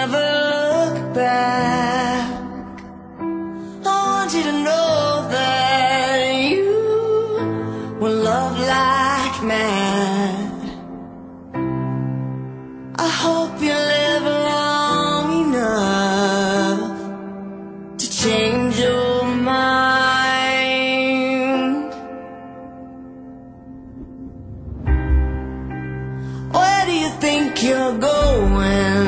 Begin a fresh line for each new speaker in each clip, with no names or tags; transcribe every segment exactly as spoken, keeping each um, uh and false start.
never look back. I want you to know that you will love like mad. I hope you live long enough to change your mind. Where do you think you're going?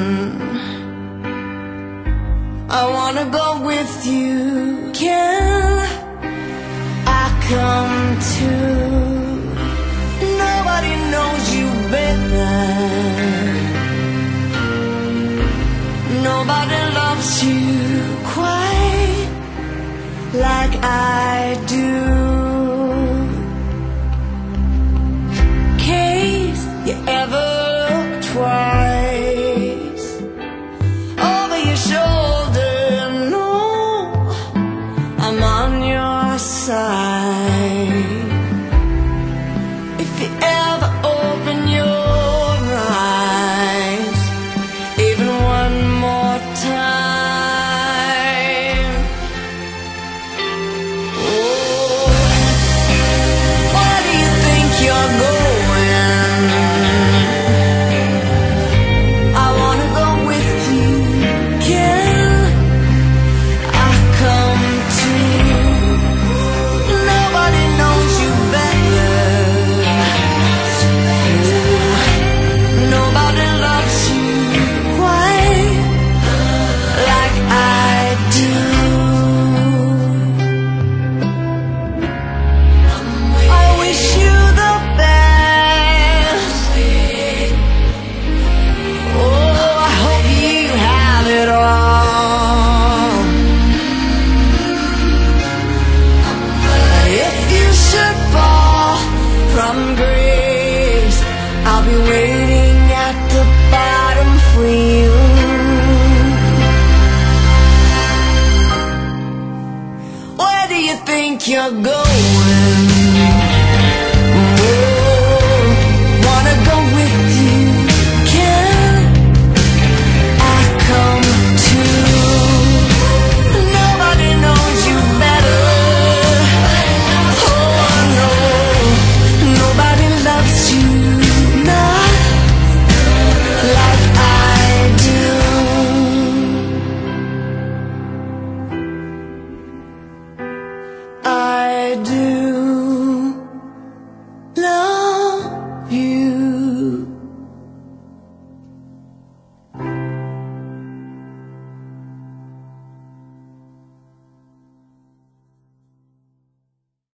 I wanna go with you. Can I come too? Nobody knows you better. Nobody loves you quite like I do. Case you ever look twice over your shoulder, no, I'm on your side. If you ever open your eyes even one more time, oh, where do you think you're going? I wanna go with you. Can I come too? Nobody knows you better. Nobody loves you quite like I do. I wish you the best. Oh, I hope you have it all. If you should fall from grace, I'll be waiting at the bottom for you. Where do you think you're going? Oh, wanna go with you. Can I come too? Nobody knows you better. Oh, no, nobody loves you not like I do. I do.